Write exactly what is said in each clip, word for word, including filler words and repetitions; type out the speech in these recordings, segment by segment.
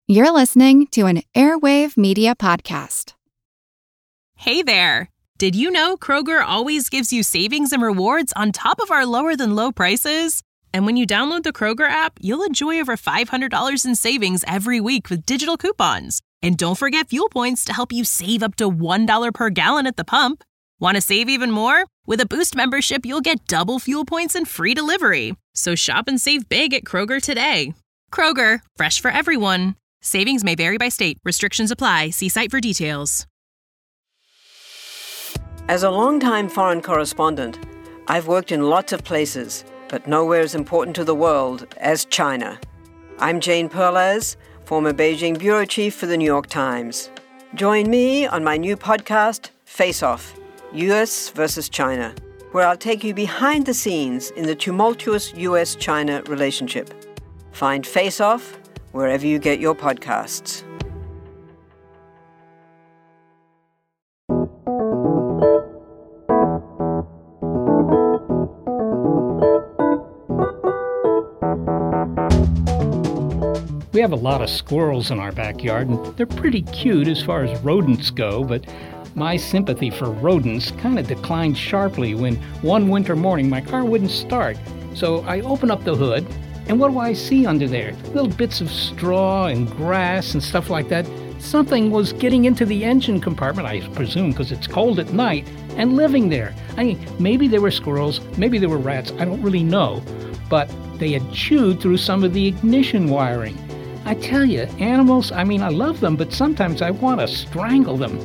You're listening to an Airwave Media Podcast. Hey there! Did you know Kroger always gives you savings and rewards on top of our lower-than-low prices? And when you download the Kroger app, you'll enjoy over five hundred dollars in savings every week with digital coupons. And don't forget fuel points to help you save up to one dollar per gallon at the pump. Want to save even more? With a Boost membership, you'll get double fuel points and free delivery. So shop and save big at Kroger today. Kroger, fresh for everyone. Savings may vary by state. Restrictions apply. See site for details. As a longtime foreign correspondent, I've worked in lots of places, but nowhere as important to the world as China. I'm Jane Perlez, former Beijing bureau chief for the New York Times. Join me on my new podcast, Face Off, U S versus China, where I'll take you behind the scenes in the tumultuous U S China relationship. Find Face Off wherever you get your podcasts. We have a lot of squirrels in our backyard, and they're pretty cute as far as rodents go, but my sympathy for rodents kind of declined sharply when one winter morning my car wouldn't start. So I open up the hood, and what do I see under there? Little bits of straw and grass and stuff like that. Something was getting into the engine compartment, I presume because it's cold at night, and living there. I mean, maybe they were squirrels, maybe they were rats, I don't really know. But they had chewed through some of the ignition wiring. I tell you, animals, I mean, I love them, but sometimes I want to strangle them.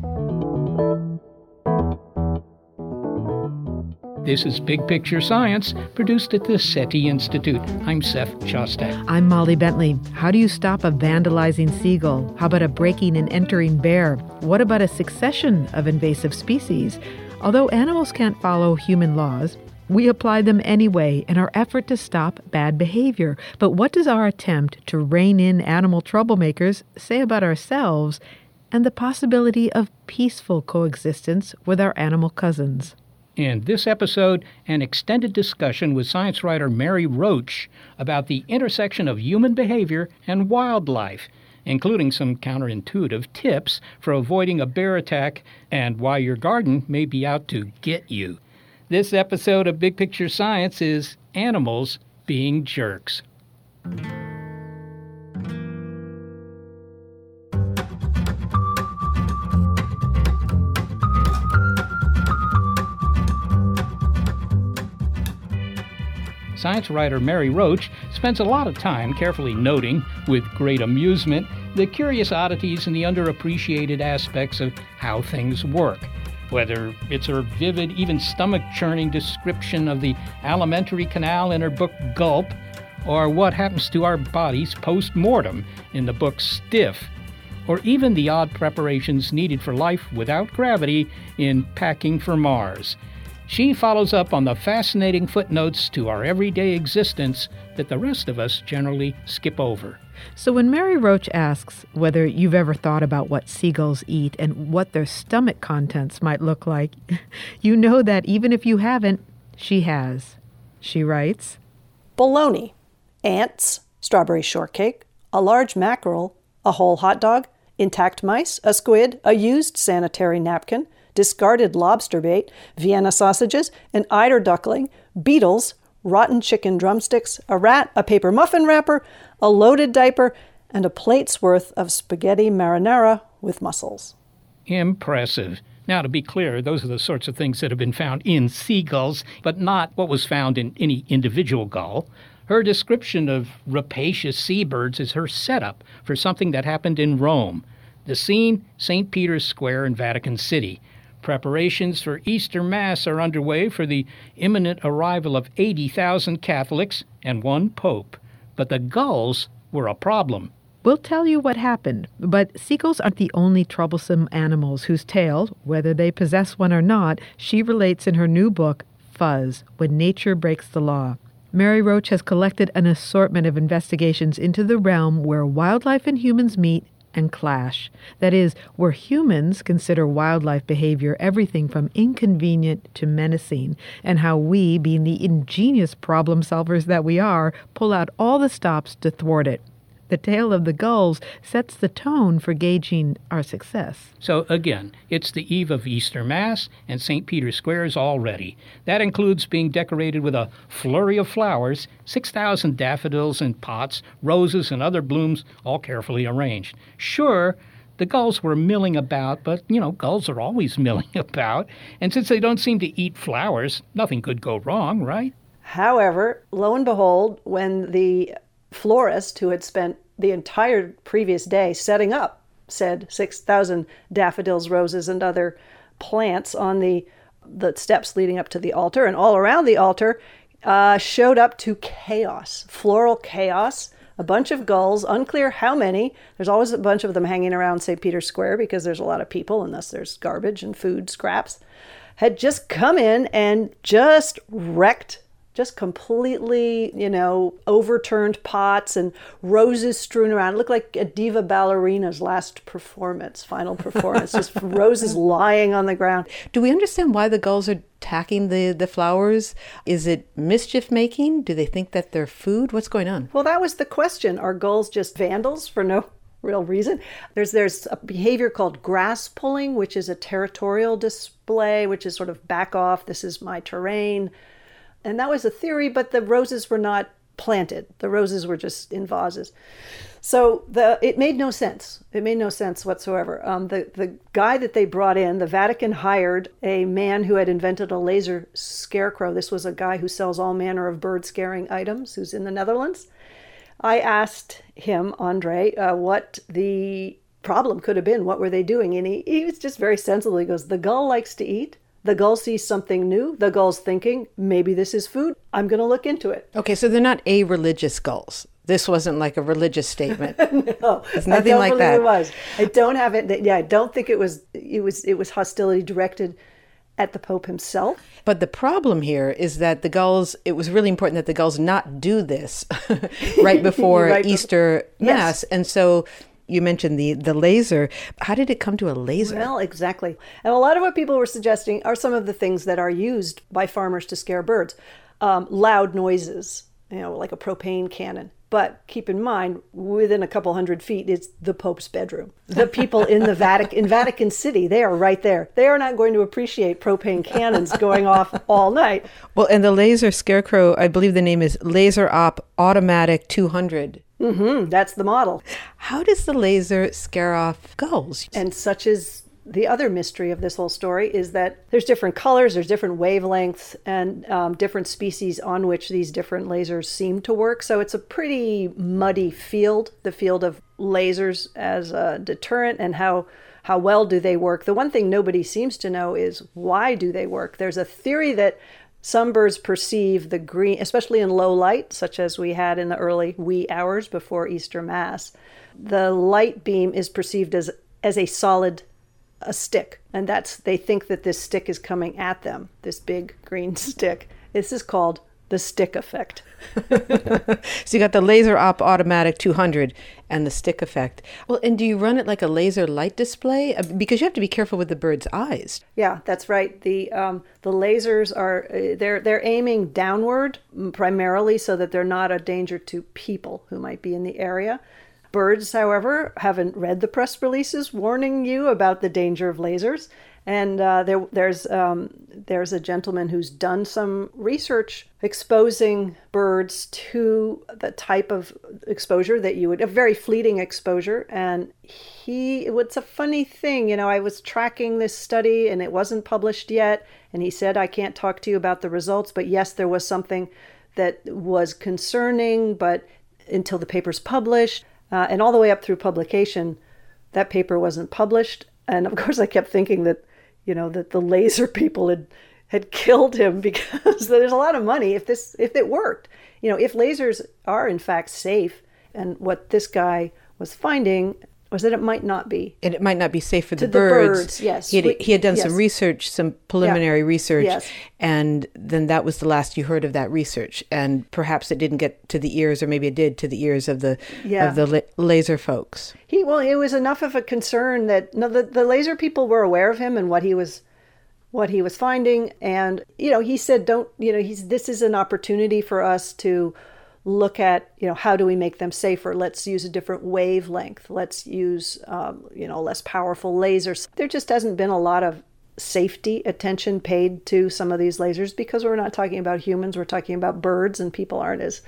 This is Big Picture Science, produced at the SETI Institute. I'm Seth Shostak. I'm Molly Bentley. How do you stop a vandalizing seagull? How about a breaking and entering bear? What about a succession of invasive species? Although animals can't follow human laws, we apply them anyway in our effort to stop bad behavior. But what does our attempt to rein in animal troublemakers say about ourselves and the possibility of peaceful coexistence with our animal cousins? In this episode, an extended discussion with science writer Mary Roach about the intersection of human behavior and wildlife, including some counterintuitive tips for avoiding a bear attack and why your garden may be out to get you. This episode of Big Picture Science is Animals Being Jerks. Science writer Mary Roach spends a lot of time carefully noting, with great amusement, the curious oddities and the underappreciated aspects of how things work. Whether it's her vivid, even stomach-churning description of the alimentary canal in her book Gulp, or what happens to our bodies post-mortem in the book Stiff, or even the odd preparations needed for life without gravity in Packing for Mars. She follows up on the fascinating footnotes to our everyday existence that the rest of us generally skip over. So when Mary Roach asks whether you've ever thought about what seagulls eat and what their stomach contents might look like, you know that even if you haven't, she has. She writes, bologna, ants, strawberry shortcake, a large mackerel, a whole hot dog, intact mice, a squid, a used sanitary napkin, discarded lobster bait, Vienna sausages, an eider duckling, beetles, rotten chicken drumsticks, a rat, a paper muffin wrapper, a loaded diaper, and a plate's worth of spaghetti marinara with mussels. Impressive. Now, to be clear, those are the sorts of things that have been found in seagulls, but not what was found in any individual gull. Her description of rapacious seabirds is her setup for something that happened in Rome. The scene, Saint Peter's Square in Vatican City. Preparations for Easter Mass are underway for the imminent arrival of eighty thousand Catholics and one Pope. But the gulls were a problem. We'll tell you what happened, but seagulls aren't the only troublesome animals whose tale, whether they possess one or not, she relates in her new book, Fuzz, When Nature Breaks the Law. Mary Roach has collected an assortment of investigations into the realm where wildlife and humans meet and clash. That is, where humans consider wildlife behavior everything from inconvenient to menacing, and how we, being the ingenious problem solvers that we are, pull out all the stops to thwart it. The tale of the gulls sets the tone for gauging our success. So again, it's the eve of Easter Mass, and Saint Peter's Square is all ready. That includes being decorated with a flurry of flowers, six thousand daffodils in pots, roses and other blooms, all carefully arranged. Sure, the gulls were milling about, but, you know, gulls are always milling about. And since they don't seem to eat flowers, nothing could go wrong, right? However, lo and behold, when the florist who had spent the entire previous day setting up said six thousand daffodils, roses, and other plants on the the steps leading up to the altar and all around the altar, uh, showed up to chaos, floral chaos, a bunch of gulls, unclear how many. There's always a bunch of them hanging around Saint Peter's Square because there's a lot of people, and thus there's garbage and food scraps, had just come in and just wrecked just completely, you know, overturned pots and roses strewn around. It looked like a diva ballerina's last performance, final performance, just roses lying on the ground. Do we understand why the gulls are attacking the, the flowers? Is it mischief making? Do they think that they're food? What's going on? Well, that was the question. Are gulls just vandals for no real reason? There's there's a behavior called grass pulling, which is a territorial display, which is sort of back off, this is my terrain. And that was a theory, but the roses were not planted. The roses were just in vases. So the it made no sense. It made no sense whatsoever. Um, the, the guy that they brought in, the Vatican hired a man who had invented a laser scarecrow. This was a guy who sells all manner of bird scaring items, who's in the Netherlands. I asked him, Andre, uh, what the problem could have been. What were they doing? And he, he was just very sensible. He goes, the gull likes to eat. The gull sees something new. The gull's thinking, maybe this is food. I'm going to look into it. Okay, so they're not a-religious gulls. This wasn't like a religious statement. No, it's nothing I don't like believe that. It was. I don't have it. Yeah, I don't think it was. It was. It was hostility directed at the Pope himself. But the problem here is that the gulls. It was really important that the gulls not do this right before right Easter before, Mass, yes. And so. You mentioned the, the laser. How did it come to a laser? Well, exactly. And a lot of what people were suggesting are some of the things that are used by farmers to scare birds. Um, loud noises, you know, like a propane cannon. But keep in mind, within a couple hundred feet, it's the Pope's bedroom. The people in the Vatican, in Vatican City, they are right there. They are not going to appreciate propane cannons going off all night. Well, and the laser scarecrow, I believe the name is Laser Op Automatic two hundred. Mm-hmm, that's the model. How does the laser scare off gulls? And such is the other mystery of this whole story is that there's different colors, there's different wavelengths, and um, different species on which these different lasers seem to work. So it's a pretty muddy field, the field of lasers as a deterrent and how how well do they work. The one thing nobody seems to know is why do they work? There's a theory that some birds perceive the green, especially in low light, such as we had in the early wee hours before Easter Mass. The light beam is perceived as, as a solid a stick. And that's they think that this stick is coming at them, this big green stick. This is called the stick effect. So you got the Laser Op Automatic two hundred and the stick effect. Well, and do you run it like a laser light display? Because you have to be careful with the bird's eyes. Yeah, that's right. The um, the lasers are uh, they're they're aiming downward primarily so that they're not a danger to people who might be in the area. Birds, however, haven't read the press releases warning you about the danger of lasers. And uh, there, there's um, there's a gentleman who's done some research exposing birds to the type of exposure that you would, a very fleeting exposure. And he, it's a funny thing, you know, I was tracking this study and it wasn't published yet. And he said, I can't talk to you about the results, but yes, there was something that was concerning, but until the paper's published, uh, and all the way up through publication, that paper wasn't published. And of course, I kept thinking that, you know, that the laser people had, had killed him because there's a lot of money if this if it worked. You know, if lasers are in fact safe, and what this guy was finding was that it might not be. And it might not be safe for to the birds. The birds, yes. He had, he had done yes. some research, some preliminary yeah. research, yes. and then that was the last you heard of that research. And perhaps it didn't get to the ears, or maybe it did, to the ears of the yeah. of the la- laser folks. He well, it was enough of a concern that no, the, the laser people were aware of him and what he was what he was finding. And, you know, he said, don't, you know, he's this is an opportunity for us to look at, you know, how do we make them safer? Let's use a different wavelength. Let's use, um, you know, less powerful lasers. There just hasn't been a lot of safety attention paid to some of these lasers because we're not talking about humans. We're talking about birds, and people aren't as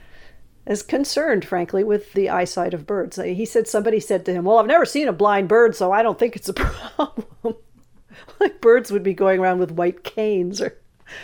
as concerned, frankly, with the eyesight of birds. He said, somebody said to him, well, I've never seen a blind bird, so I don't think it's a problem. Like birds would be going around with white canes or...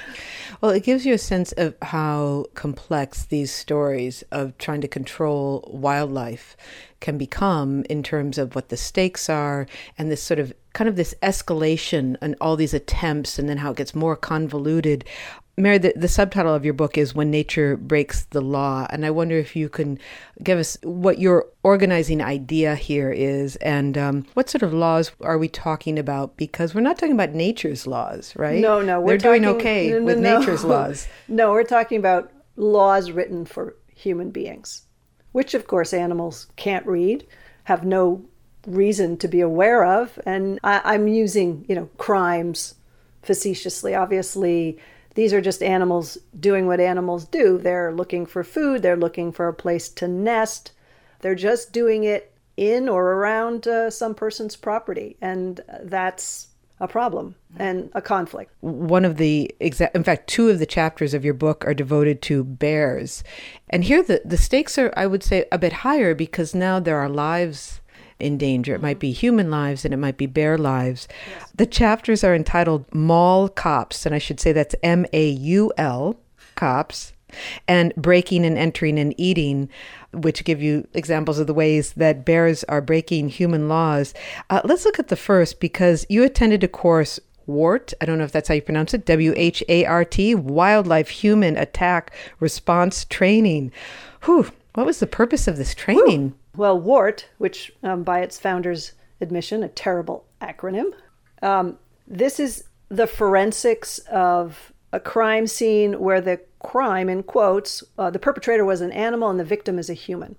Well, it gives you a sense of how complex these stories of trying to control wildlife can become in terms of what the stakes are and this sort of kind of this escalation and all these attempts and then how it gets more convoluted. Mary, the, the subtitle of your book is When Nature Breaks the Law. And I wonder if you can give us what your organizing idea here is and um, what sort of laws are we talking about? Because we're not talking about nature's laws, right? No, no. We're They're doing talking, okay no, no, with no. nature's laws. No, we're talking about laws written for human beings, which, of course, animals can't read, have no reason to be aware of. And I, I'm using, you know, crimes facetiously, obviously. These are just animals doing what animals do. They're looking for food. They're looking for a place to nest. They're just doing it in or around uh, some person's property. And that's a problem and a conflict. One of the, exa- in fact, two of the chapters of your book are devoted to bears. And here the, the stakes are, I would say, a bit higher because now there are lives in danger. It might be human lives and it might be bear lives. Yes. The chapters are entitled Maul Cops, and I should say that's M A U L, cops, and Breaking and Entering and Eating, which give you examples of the ways that bears are breaking human laws. Uh, let's look at the first because you attended a course, WART, I don't know if that's how you pronounce it, W H A R T, Wildlife Human Attack Response Training. Whew, what was the purpose of this training? Whew. Well, WART, which um, by its founder's admission, a terrible acronym, um, this is the forensics of a crime scene where the crime, in quotes, uh, the perpetrator was an animal and the victim is a human.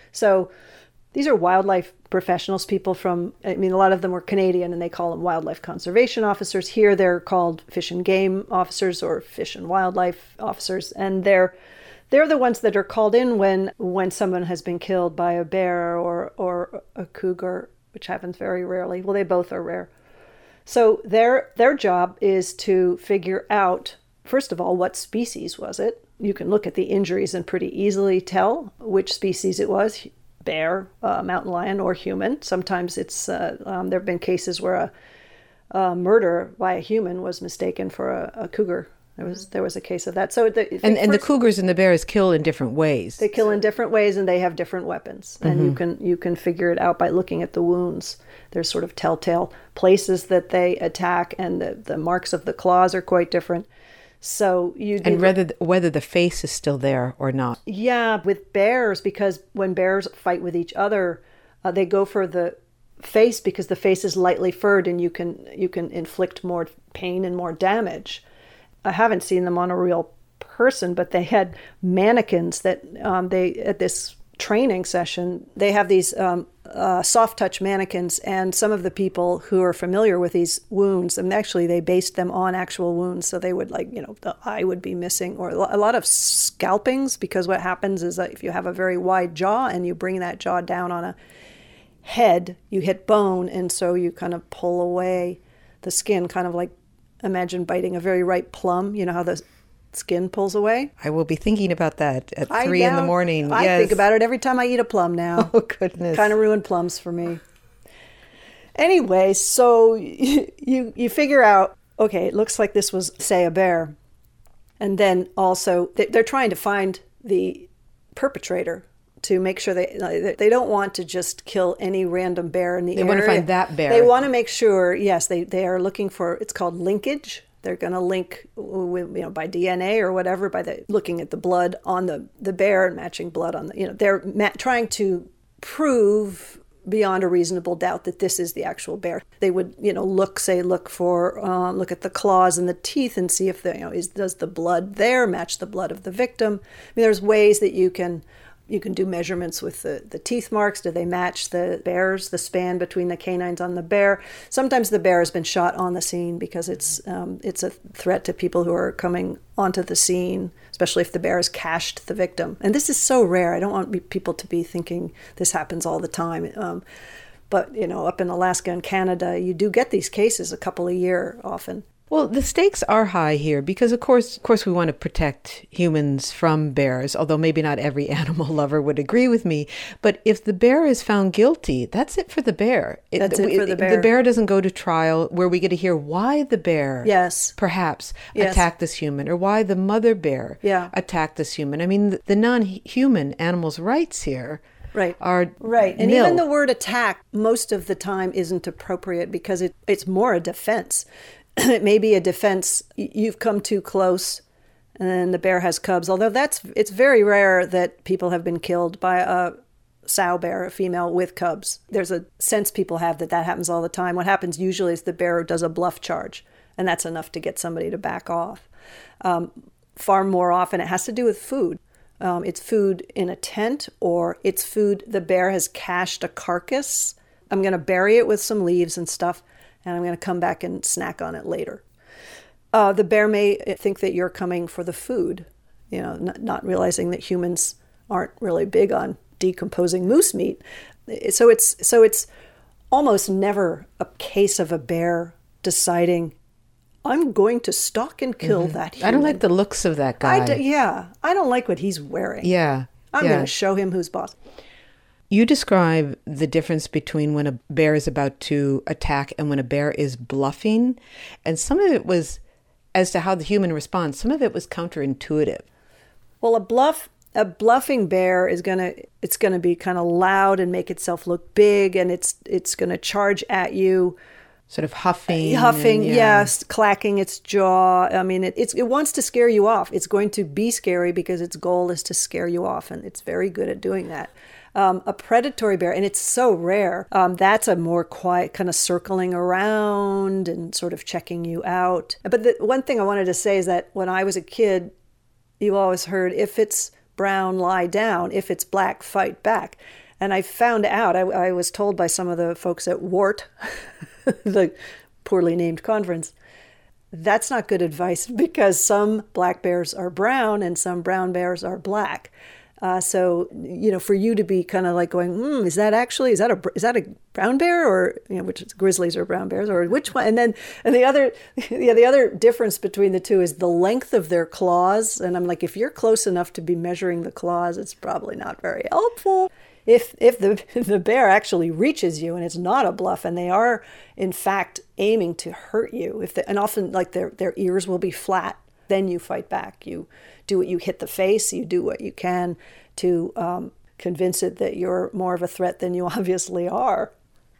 So these are wildlife professionals, people from, I mean, a lot of them were Canadian and they call them wildlife conservation officers. Here they're called fish and game officers or fish and wildlife officers. And they're They're the ones that are called in when when someone has been killed by a bear or, or a cougar, which happens very rarely. Well, they both are rare. So their their job is to figure out, first of all, what species was it? You can look at the injuries and pretty easily tell which species it was, bear, uh, mountain lion, or human. Sometimes it's uh, um, there have been cases where a, a murder by a human was mistaken for a, a cougar. There was there was a case of that. So the, and and the cougars and the bears kill in different ways. They kill in different ways, and they have different weapons. And mm-hmm. you can you can figure it out by looking at the wounds. There's sort of telltale places that they attack, and the, the marks of the claws are quite different. So you and whether whether the face is still there or not. Yeah, with bears, because when bears fight with each other, uh, they go for the face because the face is lightly furred, and you can you can inflict more pain and more damage. I haven't seen them on a real person, but they had mannequins that um, they, at this training session, they have these um, uh, soft touch mannequins, and some of the people who are familiar with these wounds, and actually they based them on actual wounds. So they would like, you know, the eye would be missing or a lot of scalpings, because what happens is that if you have a very wide jaw and you bring that jaw down on a head, you hit bone. And so you kind of pull away the skin, kind of like, imagine biting a very ripe plum. You know how the skin pulls away? I will be thinking about that at three I in the morning. I yes. think about it every time I eat a plum now. Oh, goodness. Kind of ruined plums for me. Anyway, so you, you you figure out, okay, it looks like this was, say, a bear. And then also, they're trying to find the perpetrator to make sure they they don't want to just kill any random bear in the they area. They want to find that bear. They want to make sure, yes, they, they are looking for, it's called linkage. They're going to link with, you know, by D N A or whatever, by the looking at the blood on the, the bear and matching blood on the, you know, they're ma- trying to prove beyond a reasonable doubt that this is the actual bear. They would, you know, look, say, look for, uh, look at the claws and the teeth and see if the, you know, is does the blood there match the blood of the victim? I mean, there's ways that you can You can do measurements with the, the teeth marks. Do they match the bears, the span between the canines on the bear? Sometimes the bear has been shot on the scene because it's um, it's a threat to people who are coming onto the scene, especially if the bear has cached the victim. And this is so rare. I don't want people to be thinking this happens all the time. Um, but, you know, up in Alaska and Canada, you do get these cases a couple a year often. Well, the stakes are high here because, of course, of course, we want to protect humans from bears, although maybe not every animal lover would agree with me. But if the bear is found guilty, that's it for the bear. It, that's it for the bear. The bear doesn't go to trial where we get to hear why the bear yes. perhaps yes. attacked this human or why the mother bear yeah. attacked this human. I mean, the, the non-human animals' rights here Right. are right. And nil. even the word attack most of the time isn't appropriate because it, it's more a defense. It may be a defense. You've come too close, and then the bear has cubs. Although that's it's very rare that people have been killed by a sow bear, a female with cubs. There's a sense people have that that happens all the time. What happens usually is the bear does a bluff charge, and that's enough to get somebody to back off. Um, far more often, it has to do with food. Um, it's food in a tent, or it's food the bear has cached a carcass. I'm going to bury it with some leaves and stuff, and I'm going to come back and snack on it later. Uh, the bear may think that you're coming for the food, you know, not, not realizing that humans aren't really big on decomposing moose meat. So it's so it's almost never a case of a bear deciding, I'm going to stalk and kill mm-hmm. that human. I don't like the looks of that guy. I do, yeah, I don't like what he's wearing. Yeah, I'm yeah. going to show him who's boss. You describe the difference between when a bear is about to attack and when a bear is bluffing. And some of it was, as to how the human responds, some of it was counterintuitive. Well, a bluff, a bluffing bear is going to, it's going to be kind of loud and make itself look big, and it's it's going to charge at you. Sort of huffing. Huffing, and, yeah. yes, clacking its jaw. I mean, it, it's, it wants to scare you off. It's going to be scary because its goal is to scare you off, and it's very good at doing that. Um, a predatory bear, and it's so rare, um, that's a more quiet kind of circling around and sort of checking you out. But the one thing I wanted to say is that when I was a kid, you always heard, if it's brown, lie down. If it's black, fight back. And I found out, I, I was told by some of the folks at WART, the poorly named conference, that's not good advice because some black bears are brown and some brown bears are black. Uh, so, you know, for you to be kind of like going, hmm, is that actually, is that a, is that a brown bear, or, you know, which is grizzlies or brown bears, or which one? And then, and the other, yeah, the other difference between the two is the length of their claws. And I'm like, if you're close enough to be measuring the claws, it's probably not very helpful. If, if the, the bear actually reaches you and it's not a bluff and they are, in fact, aiming to hurt you, if they, and often like their, their ears will be flat, then you fight back. You do what you hit the face. You do what you can to um, convince it that you're more of a threat than you obviously are.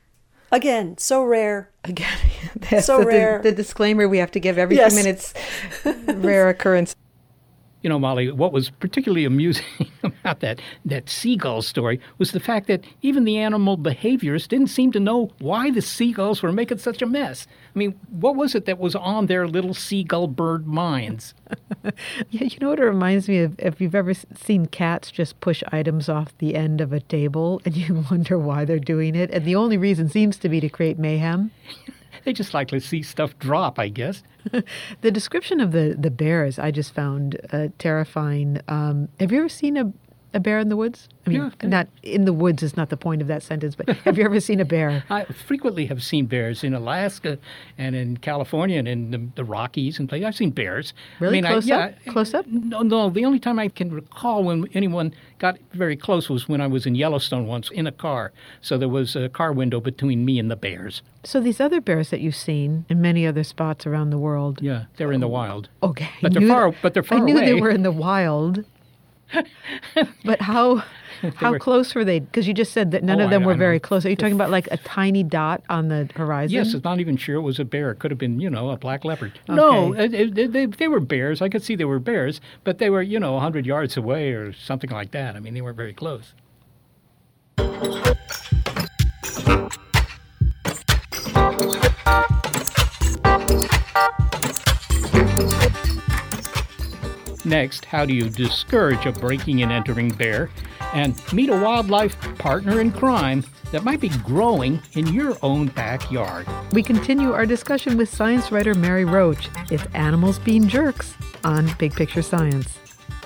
Again, so rare. Again, that's so the, rare. The, the disclaimer we have to give every yes. few minutes. Rare occurrence. You know, Molly, what was particularly amusing about that, that seagull story was the fact that even the animal behaviorists didn't seem to know why the seagulls were making such a mess. I mean, what was it that was on their little seagull bird minds? Yeah, you know what it reminds me of? If you've ever seen cats just push items off the end of a table and you wonder why they're doing it, and the only reason seems to be to create mayhem. They just like to see stuff drop, I guess. The description of the, the bears I just found uh, terrifying. Um, have you ever seen a, a bear in the woods? I mean, yeah. not in the woods is not the point of that sentence, but have you ever seen a bear? I frequently have seen bears in Alaska and in California and in the, the Rockies and places. I've seen bears. Really? I mean, close I, up? Yeah, Close up? No, no. The only time I can recall when anyone got very close was when I was in Yellowstone once in a car. So there was a car window between me and the bears. So these other bears that you've seen in many other spots around the world. Yeah, they're in the wild. Okay. But they're far, but they're far away. I knew away. they were in the wild. But how how were, close were they? Because you just said that none oh, of them I, were I very know. close. Are you talking about like a tiny dot on the horizon? Yes, I'm not even sure it was a bear. It could have been, you know, a black leopard. Okay. No, it, it, they, they were bears. I could see they were bears, but they were, you know, one hundred yards away or something like that. I mean, they weren't very close. Next, how do you discourage a breaking and entering bear? and meet a wildlife partner in crime that might be growing in your own backyard. We continue our discussion with science writer Mary Roach. It's Animals Being Jerks on Big Picture Science.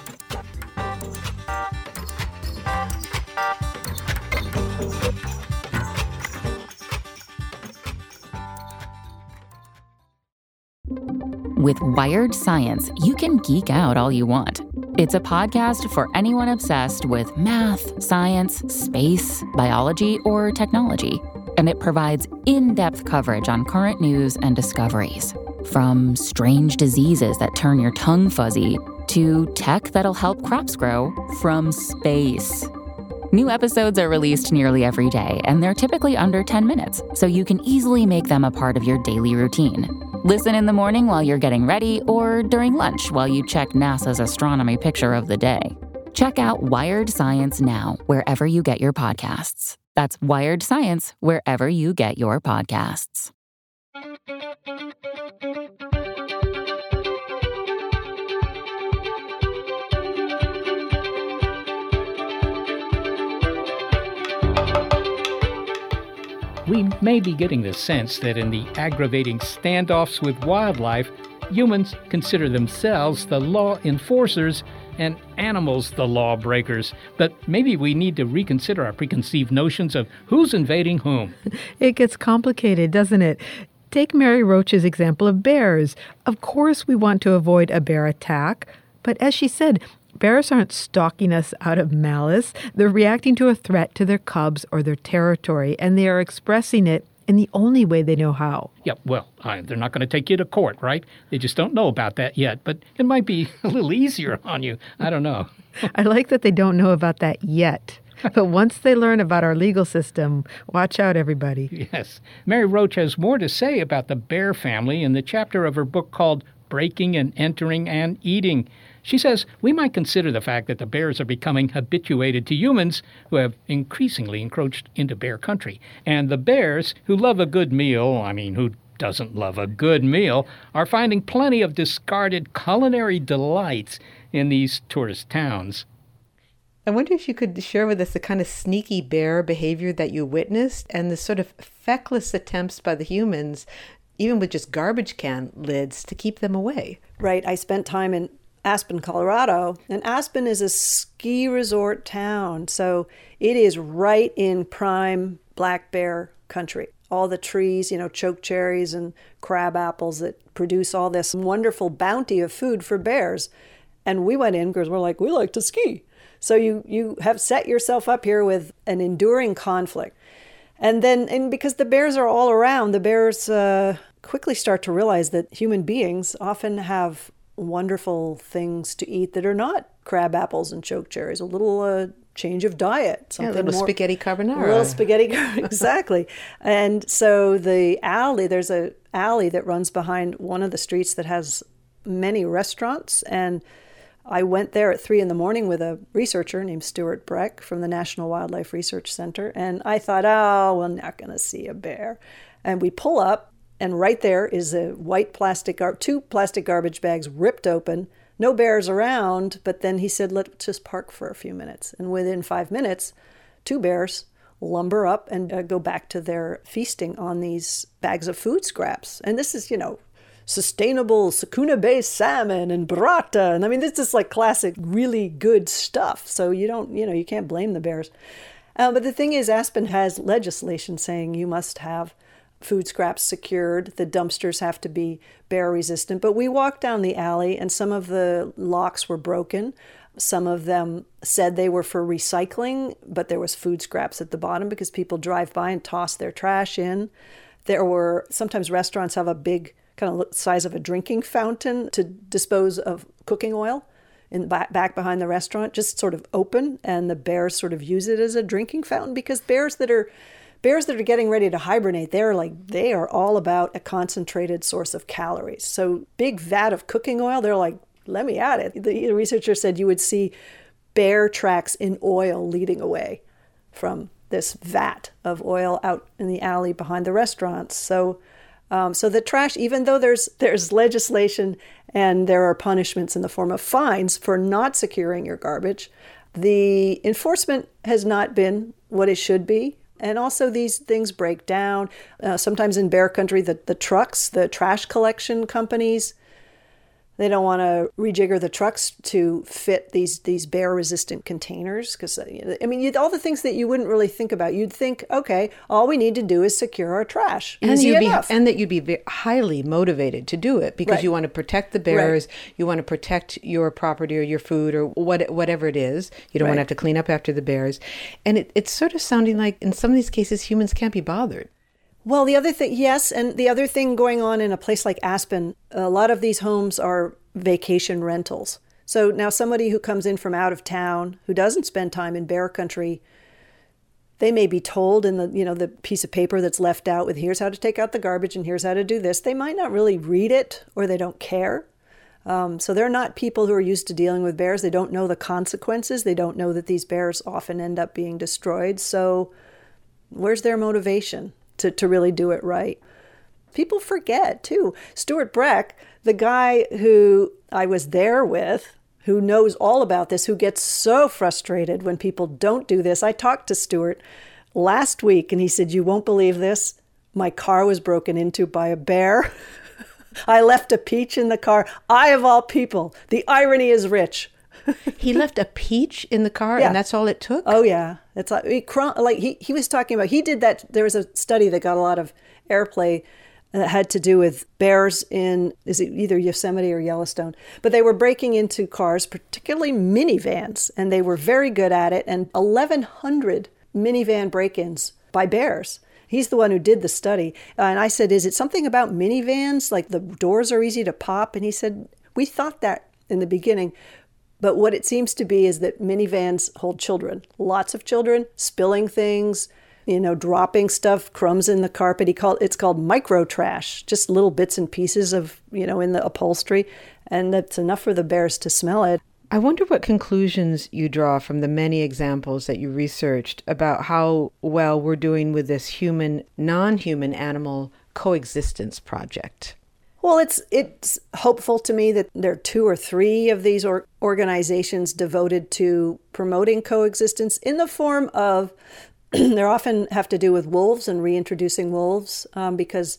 With Wired Science, you can geek out all you want. It's a podcast for anyone obsessed with math, science, space, biology, or technology. And it provides in-depth coverage on current news and discoveries. From strange diseases that turn your tongue fuzzy to tech that'll help crops grow from space. New episodes are released nearly every day, and they're typically under ten minutes, so you can easily make them a part of your daily routine. Listen in the morning while you're getting ready or during lunch while you check NASA's astronomy picture of the day. Check out Wired Science now, wherever you get your podcasts. That's Wired Science, wherever you get your podcasts. We may be getting the sense that in the aggravating standoffs with wildlife, humans consider themselves the law enforcers and animals the lawbreakers. But maybe we need to reconsider our preconceived notions of who's invading whom. It gets complicated, doesn't it? Take Mary Roach's example of bears. Of course we want to avoid a bear attack, but as she said, bears aren't stalking us out of malice. They're reacting to a threat to their cubs or their territory, and they are expressing it in the only way they know how. Yeah, well, uh, they're not going to take you to court, right? They just don't know about that yet, but it might be a little easier on you. I don't know. I like that they don't know about that yet. But once they learn about our legal system, watch out, everybody. Yes. Mary Roach has more to say about the bear family in the chapter of her book called Breaking and Entering and Eating. She says we might consider the fact that the bears are becoming habituated to humans who have increasingly encroached into bear country. And the bears who love a good meal, I mean, who doesn't love a good meal, are finding plenty of discarded culinary delights in these tourist towns. I wonder if you could share with us the kind of sneaky bear behavior that you witnessed and the sort of feckless attempts by the humans, even with just garbage can lids, to keep them away. Right. I spent time in Aspen, Colorado, and Aspen is a ski resort town. So it is right in prime black bear country. All the trees, you know, choke cherries and crab apples that produce all this wonderful bounty of food for bears. And we went in because we're like, we like to ski. So you, you have set yourself up here with an enduring conflict. And then, and because the bears are all around, the bears uh, quickly start to realize that human beings often have wonderful things to eat that are not crab apples and choke cherries, a little uh, change of diet. Something yeah, a little more, spaghetti carbonara. A little spaghetti carbonara, exactly. And so the alley, there's a alley that runs behind one of the streets that has many restaurants, and I went there at three in the morning with a researcher named Stuart Breck from the National Wildlife Research Center, and I thought, oh, we're not going to see a bear. And we pull up, and right there is a white plastic, gar- two plastic garbage bags ripped open, no bears around, but then he said, let's just park for a few minutes. And within five minutes, two bears lumber up and uh, go back to their feasting on these bags of food scraps. And this is, you know, sustainable Sakuna Bay salmon and burrata. And I mean, this is like classic, really good stuff. So you don't, you know, you can't blame the bears. Uh, but the thing is, Aspen has legislation saying you must have food scraps secured. The dumpsters have to be bear resistant. But we walked down the alley and some of the locks were broken. Some of them said they were for recycling, but there was food scraps at the bottom because people drive by and toss their trash in. There were, sometimes restaurants have a big kind of size of a drinking fountain to dispose of cooking oil in back, back behind the restaurant, just sort of open, and the bears sort of use it as a drinking fountain because bears that are bears that are getting ready to hibernate, they're like they are all about a concentrated source of calories. So big vat of cooking oil, they're like, let me at it. The researcher said you would see bear tracks in oil leading away from this vat of oil out in the alley behind the restaurants. So Um, so the trash, even though there's there's legislation and there are punishments in the form of fines for not securing your garbage, The enforcement has not been what it should be. And also these things break down. Uh, sometimes in bear country, the, the trucks, the trash collection companies, they don't want to rejigger the trucks to fit these these bear-resistant containers. Because, I mean, you, all the things that you wouldn't really think about. You'd think, okay, all we need to do is secure our trash. And, Easy you'd be, enough. and that you'd be very highly motivated to do it because Right. you want to protect the bears, Right. you want to protect your property or your food or what, whatever it is. You don't want Right. to have to clean up after the bears. And it, it's sort of sounding like in some of these cases, humans can't be bothered. Well, the other thing, yes, and the other thing going on in a place like Aspen, a lot of these homes are vacation rentals. So now somebody who comes in from out of town, who doesn't spend time in bear country, they may be told in the, you know, the piece of paper that's left out with here's how to take out the garbage and here's how to do this. They might not really read it or they don't care. Um, so they're not people who are used to dealing with bears. They don't know the consequences. They don't know that these bears often end up being destroyed. So where's their motivation to, to really do it right? People forget, too. Stuart Breck, the guy who I was there with, who knows all about this, who gets so frustrated when people don't do this. I talked to Stuart last week, and he said, you won't believe this. My car was broken into by a bear. I left a peach in the car. I, of all people, the irony is rich. He left a peach in the car Yeah. and that's all it took? Oh, yeah. It's like, he, like he, he was talking about, he did that. There was a study that got a lot of airplay that had to do with bears in, is it either Yosemite or Yellowstone? But they were breaking into cars, particularly minivans, and they were very good at it. And eleven hundred minivan break-ins by bears. He's the one who did the study. Uh, and I said, is it something about minivans? Like the doors are easy to pop? And he said, we thought that in the beginning. But what it seems to be is that minivans hold children, lots of children, spilling things, you know, dropping stuff, crumbs in the carpet. He called it's called micro trash, just little bits and pieces of, you know, in the upholstery. And that's enough for the bears to smell it. I wonder what conclusions you draw from the many examples that you researched about how well we're doing with this human, non-human animal coexistence project. Well, it's it's hopeful to me that there are two or three of these or, organizations devoted to promoting coexistence in the form of, they often have to do with wolves and reintroducing wolves um, because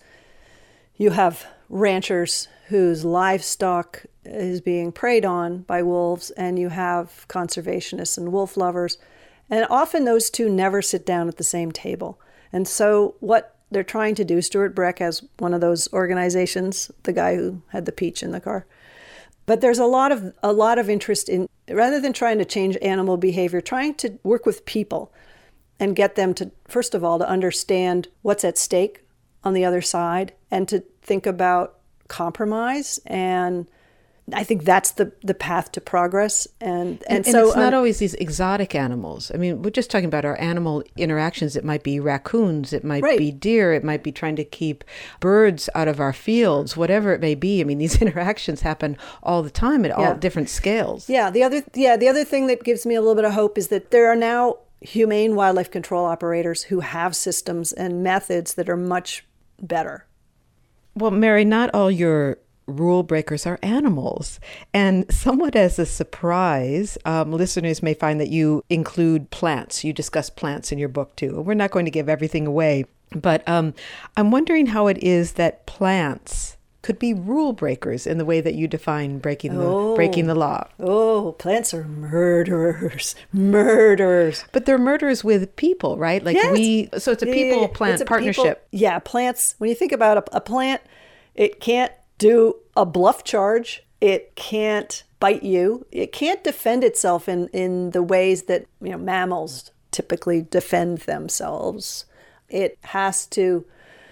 you have ranchers whose livestock is being preyed on by wolves, and you have conservationists and wolf lovers. And often those two never sit down at the same table. And so what they're trying to do, Stuart Breck has one of those organizations, the guy who had the peach in the car. But there's a lot of a lot of interest in, rather than trying to change animal behavior, trying to work with people and get them to, first of all, to understand what's at stake on the other side and to think about compromise. And I think that's the, the path to progress. And, and, And, and so it's not um, always these exotic animals. I mean, we're just talking about our animal interactions. It might be raccoons, it might Right. be deer, it might be trying to keep birds out of our fields, whatever it may be. I mean, these interactions happen all the time at Yeah. all different scales. Yeah, the other yeah, the other thing that gives me a little bit of hope is that there are now humane wildlife control operators who have systems and methods that are much better. Well, Mary, not all your rule breakers are animals. And somewhat as a surprise, um, listeners may find that you include plants. You discuss plants in your book, too. We're not going to give everything away. But um, I'm wondering how it is that plants could be rule breakers in the way that you define breaking the Oh. breaking the law. Oh, plants are murderers, murderers. But they're murderers with people, right? Like Yes. we, so it's a Yeah, yeah, yeah. people-plant It's a partnership. people- yeah, plants. When you think about a, a plant, it can't do a bluff charge. It can't bite you. It can't defend itself in, in the ways that, you know, mammals typically defend themselves. It has to,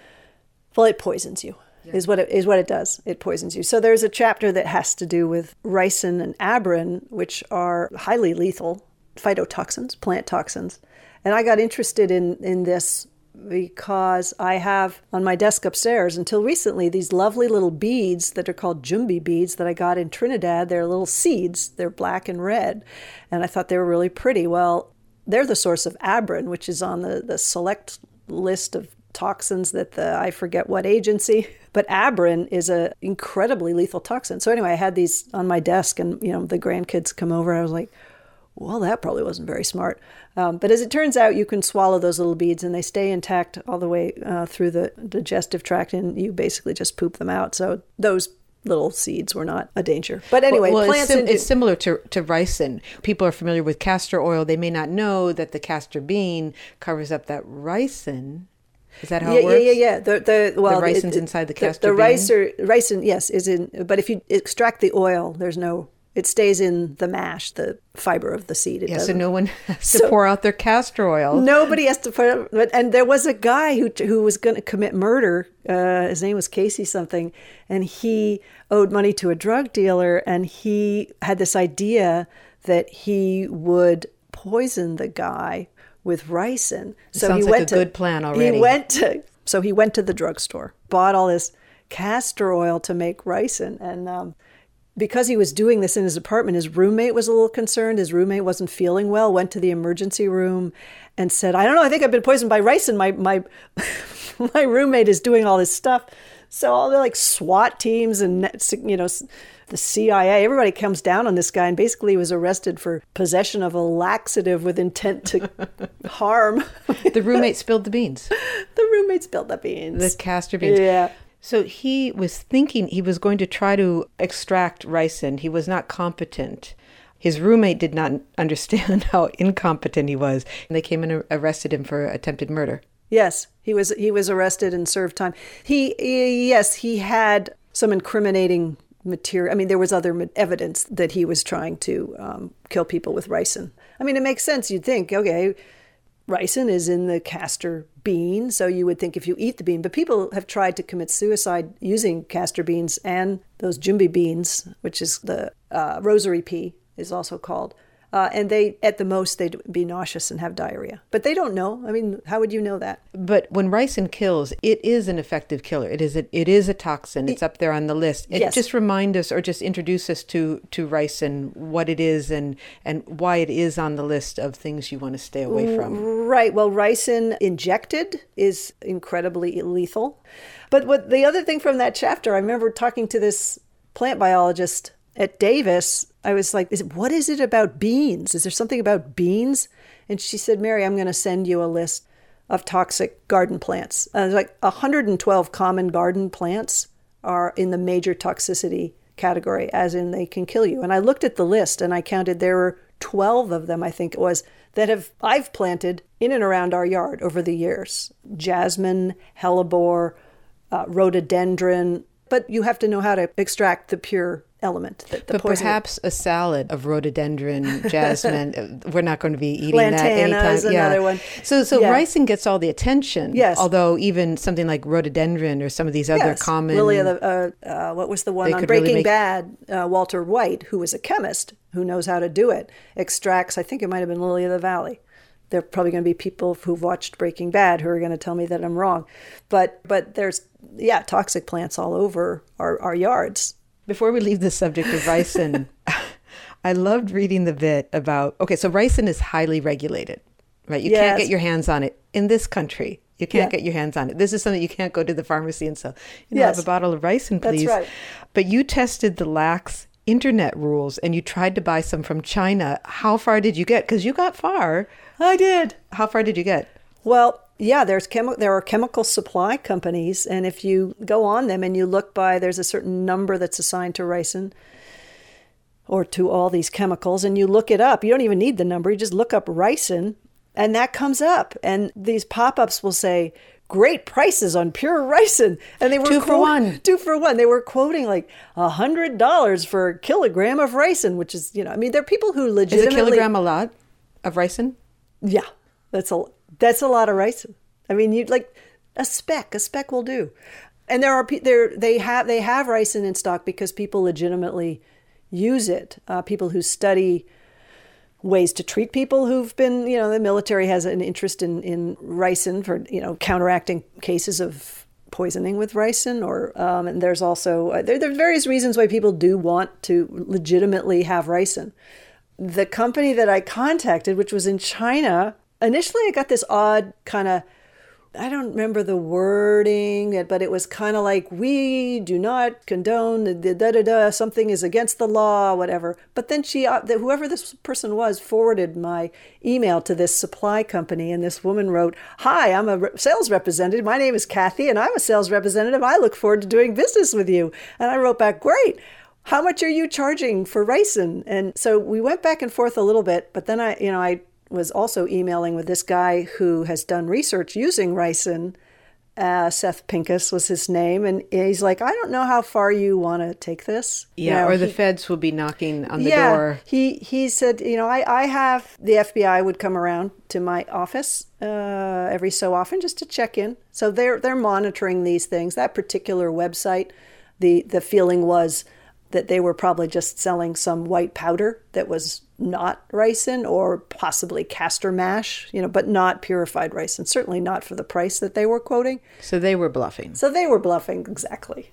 well, it poisons you. Yeah. Is what it is what it does. It poisons you. So there's a chapter that has to do with ricin and abrin, which are highly lethal phytotoxins, plant toxins. And I got interested in, in this because I have on my desk upstairs until recently these lovely little beads that are called Jumbi beads that I got in Trinidad. They're little seeds. They're black and red. And I thought they were really pretty. Well, they're the source of abrin, which is on the, the select list of toxins that the, I forget what agency, but abrin is a incredibly lethal toxin. So anyway, I had these on my desk and, you know, the grandkids come over. I was like, well, that probably wasn't very smart. Um, but as it turns out, you can swallow those little beads and they stay intact all the way uh, through the digestive tract, and you basically just poop them out. So those little seeds were not a danger. But anyway, well, well, plants... It's, sim- and- it's similar to, to ricin. People are familiar with castor oil. They may not know that the castor bean covers up that ricin. Is that how yeah, it works? Yeah, yeah, yeah. The, the, well, the ricin's it, inside the the, castor the bean? ricin, ricin, yes, is in... But if you extract the oil, there's no... It stays in the mash, the fiber of the seed. It yeah, so doesn't. no one has to So- pour out their castor oil. Nobody has to put it. And there was a guy who who was going to commit murder. Uh, his name was Casey something. And he owed money to a drug dealer. And he had this idea that he would poison the guy with ricin. So sounds he like went a to, good plan already. He went to, so he went to the drugstore, bought all this castor oil to make ricin. And um, because he was doing this in his apartment, his roommate was a little concerned. His roommate wasn't feeling well, went to the emergency room and said, I don't know, I think I've been poisoned by ricin. My my my roommate is doing all this stuff. So all the like SWAT teams and, you know, the C I A, everybody comes down on this guy, and basically he was arrested for possession of a laxative with intent to harm. The roommate spilled the beans. The roommate spilled the beans. The castor beans. Yeah. So he was thinking he was going to try to extract ricin. He was not competent. His roommate did not understand how incompetent he was. And they came and arrested him for attempted murder. Yes, he was he was arrested and served time. He, yes, he had some incriminating material. I mean, there was other evidence that he was trying to um, kill people with ricin. I mean, it makes sense. You'd think, okay, ricin is in the castor bean, so you would think if you eat the bean. But people have tried to commit suicide using castor beans and those jumbi beans, which is the uh, rosary pea, is also called. Uh, and they, at the most, they'd be nauseous and have diarrhea. But they don't know. I mean, how would you know that? But when ricin kills, it is an effective killer. It is a, it is a toxin. It's up there on the list. It Yes. Just remind us or just introduce us to, to ricin, what it is and, and why it is on the list of things you want to stay away from. Right. Well, ricin injected is incredibly lethal. But what the other thing from that chapter, I remember talking to this plant biologist at Davis. I was like, is, what is it about beans? Is there something about beans? And she said, Mary, I'm going to send you a list of toxic garden plants. Uh, like one hundred twelve common garden plants are in the major toxicity category, as in they can kill you. And I looked at the list and I counted there were twelve of them, I think it was, that have I've planted in and around our yard over the years. Jasmine, hellebore, uh, rhododendron. But you have to know how to extract the pure element. The, the but poison. perhaps a salad of rhododendron, jasmine. We're not going to be eating Lantana that anytime. is another yeah. one. So, so Yeah. ricin gets all the attention. Yes. Although even something like rhododendron or some of these other Yes. common. Lily of the, uh, uh, what was the one They on could really Breaking make- Bad? Uh, Walter White, who was a chemist who knows how to do it, extracts. I think it might have been Lily of the Valley. There are probably going to be people who've watched Breaking Bad who are going to tell me that I'm wrong, but but there's yeah toxic plants all over our, our yards. Before we leave the subject of ricin, I loved reading the bit about, okay, so ricin is highly regulated, right? You Yes. can't get your hands on it in this country. You can't Yeah. get your hands on it. This is something you can't go to the pharmacy and say, you know, Yes. have a bottle of ricin, That's please. right. But you tested the lax internet rules and you tried to buy some from China. How far did you get? Because you got far. I did. How far did you get? Well, yeah, there's chemi- there are chemical supply companies, and if you go on them and you look by, there's a certain number that's assigned to ricin or to all these chemicals, and you look it up. You don't even need the number. You just look up ricin, and that comes up. And these pop-ups will say, great prices on pure ricin. And they were Two for quote- one. Two for one. They were quoting like one hundred dollars for a kilogram of ricin, which is, you know, I mean, there are people who Is legitimately... a kilogram a lot of ricin? Yeah, that's a that's a lot of ricin. I mean, you like a speck. A speck will do. And there are pe- there they have they have ricin in stock because people legitimately use it. Uh, people who study ways to treat people who've been, you know, the military has an interest in in ricin for, you know, counteracting cases of poisoning with ricin, or um, and there's also uh, there there are various reasons why people do want to legitimately have ricin. The company that I contacted, which was in China, initially I got this odd kind of I don't remember the wording, but it was kind of like, we do not condone the da da da, something is against the law, whatever. But then she, uh, whoever this person was, forwarded my email to this supply company, and this woman wrote, "Hi, I'm a sales representative. My name is Kathy, and I'm a sales representative. I look forward to doing business with you." And I wrote back, "Great. How much are you charging for ricin?" And so we went back and forth a little bit, but then I, you know, I was also emailing with this guy who has done research using ricin. Uh, Seth Pincus was his name. And he's like, "I don't know how far you want to take this." Yeah, you know, or the he, feds will be knocking on the yeah, door. He, he said, you know, I, I have, the F B I would come around to my office uh, every so often just to check in. So they're they're monitoring these things. That particular website, the, the feeling was that they were probably just selling some white powder that was not ricin, or possibly castor mash, you know, but not purified ricin, certainly not for the price that they were quoting. So they were bluffing. So they were bluffing, exactly.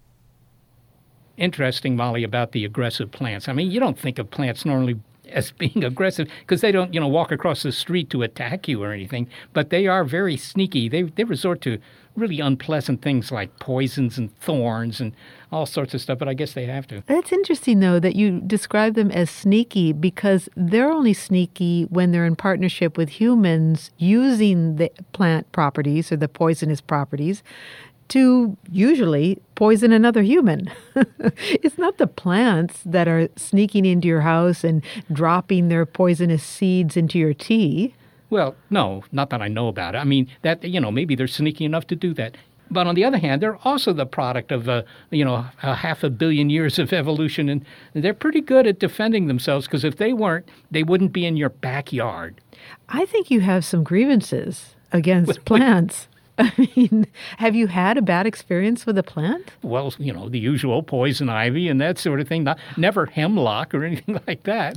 Interesting, Molly, about the aggressive plants. I mean, you don't think of plants normally as being aggressive because they don't, you know, walk across the street to attack you or anything, but they are very sneaky. They they resort to really unpleasant things like poisons and thorns and all sorts of stuff, but I guess they have to. That's interesting, though, that you describe them as sneaky, because they're only sneaky when they're in partnership with humans using the plant properties or the poisonous properties to usually poison another human. It's not the plants that are sneaking into your house and dropping their poisonous seeds into your tea. Well, no, not that I know about it. I mean, that, you know, maybe they're sneaky enough to do that. But on the other hand, they're also the product of, uh, you know, a half a billion years of evolution, and they're pretty good at defending themselves, because if they weren't, they wouldn't be in your backyard. I think you have some grievances against plants. I mean, have you had a bad experience with a plant? Well, you know, the usual poison ivy and that sort of thing. Not, never hemlock or anything like that.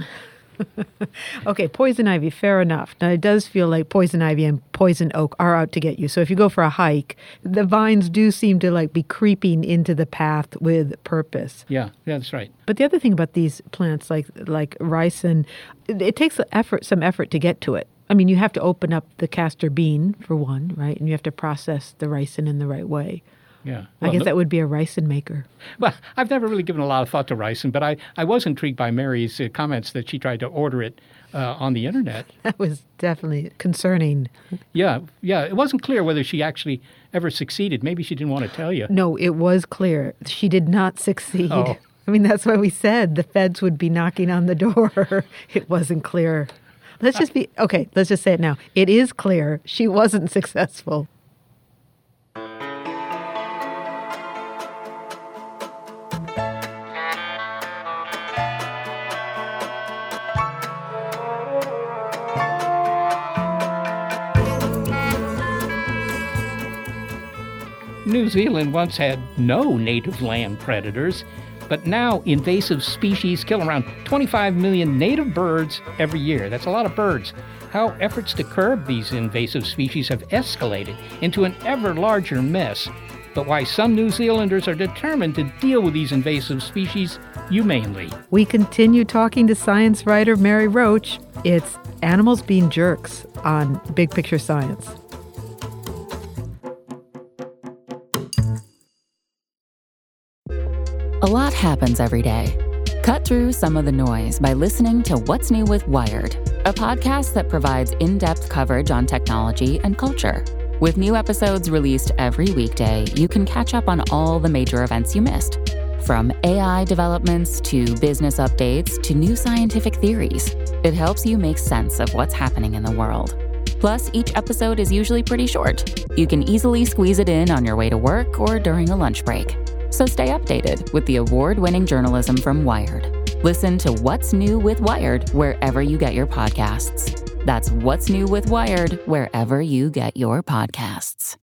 Okay, poison ivy, fair enough. Now, it does feel like poison ivy and poison oak are out to get you. So if you go for a hike, the vines do seem to like be creeping into the path with purpose. Yeah, yeah, that's right. But the other thing about these plants, like like ricin, it, it takes effort, some effort to get to it. I mean, you have to open up the castor bean, for one, right? And you have to process the ricin in the right way. Yeah. Well, I guess no, that would be a ricin maker. Well, I've never really given a lot of thought to ricin, but I, I was intrigued by Mary's uh, comments that she tried to order it uh, on the internet. That was definitely concerning. Yeah, yeah. It wasn't clear whether she actually ever succeeded. Maybe she didn't want to tell you. No, it was clear. She did not succeed. Oh. I mean, that's why we said the feds would be knocking on the door. It wasn't clear. Let's just be, okay, let's just say it now. It is clear she wasn't successful. New Zealand once had no native land predators, but now invasive species kill around twenty-five million native birds every year. That's a lot of birds. How efforts to curb these invasive species have escalated into an ever larger mess, but why some New Zealanders are determined to deal with these invasive species humanely. We continue talking to science writer Mary Roach. It's Animals Being Jerks on Big Picture Science. A lot happens every day. Cut through some of the noise by listening to What's New with Wired, a podcast that provides in-depth coverage on technology and culture. With new episodes released every weekday, you can catch up on all the major events you missed. From A I developments to business updates to new scientific theories, it helps you make sense of what's happening in the world. Plus, each episode is usually pretty short. You can easily squeeze it in on your way to work or during a lunch break. So stay updated with the award-winning journalism from Wired. Listen to What's New with Wired wherever you get your podcasts. That's What's New with Wired wherever you get your podcasts.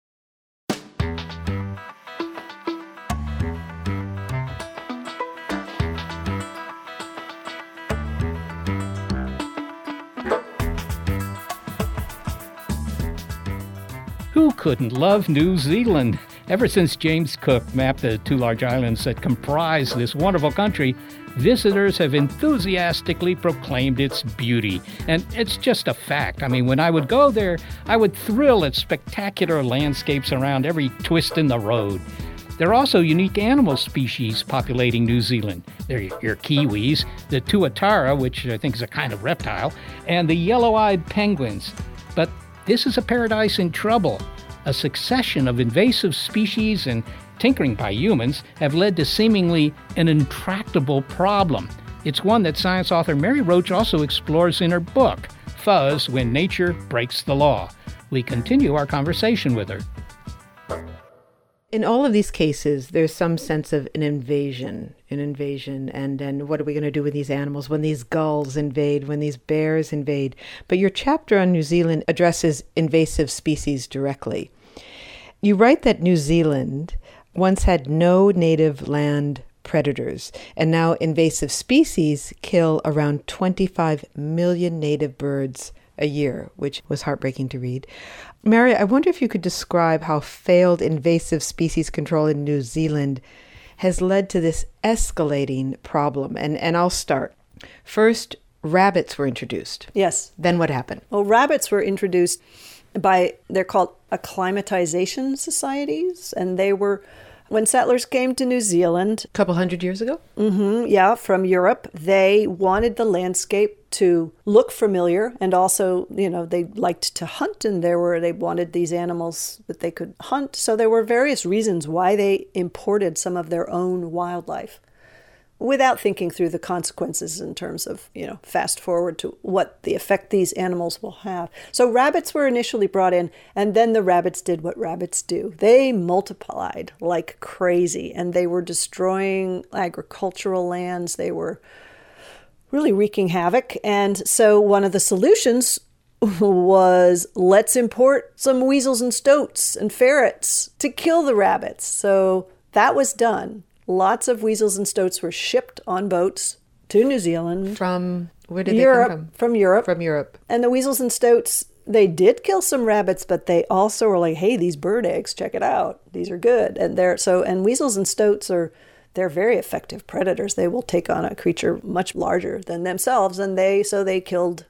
Who couldn't love New Zealand? Ever since James Cook mapped the two large islands that comprise this wonderful country, visitors have enthusiastically proclaimed its beauty. And it's just a fact. I mean, when I would go there, I would thrill at spectacular landscapes around every twist in the road. There are also unique animal species populating New Zealand. There are your kiwis, the tuatara, which I think is a kind of reptile, and the yellow-eyed penguins. But this is a paradise in trouble. A succession of invasive species and tinkering by humans have led to seemingly an intractable problem. It's one that science author Mary Roach also explores in her book, Fuzz, When Nature Breaks the Law. We continue our conversation with her. In all of these cases, there's some sense of an invasion, an invasion, and, and what are we going to do with these animals when these gulls invade, when these bears invade? But your chapter on New Zealand addresses invasive species directly. You write that New Zealand once had no native land predators, and now invasive species kill around twenty-five million native birds a year, which was heartbreaking to read. Mary, I wonder if you could describe how failed invasive species control in New Zealand has led to this escalating problem. And, and I'll start. First, rabbits were introduced. Yes. Then what happened? Well, rabbits were introduced by, they're called acclimatization societies, and they were, when settlers came to New Zealand. A couple hundred years ago? Mm-hmm, yeah, from Europe. They wanted the landscape to look familiar, and also, you know, they liked to hunt, and there were, they wanted these animals that they could hunt. So there were various reasons why they imported some of their own wildlife without thinking through the consequences in terms of, you know, fast forward to what the effect these animals will have. So rabbits were initially brought in, and then the rabbits did what rabbits do. They multiplied like crazy, and they were destroying agricultural lands. They were really wreaking havoc. And so one of the solutions was, let's import some weasels and stoats and ferrets to kill the rabbits. So that was done. Lots of weasels and stoats were shipped on boats to New Zealand. From, where did Europe, they come from? From Europe. From Europe. And the weasels and stoats, they did kill some rabbits, but they also were like, hey, these bird eggs, check it out. These are good. And they're so, and weasels and stoats are, they're very effective predators. They will take on a creature much larger than themselves. And they, so they killed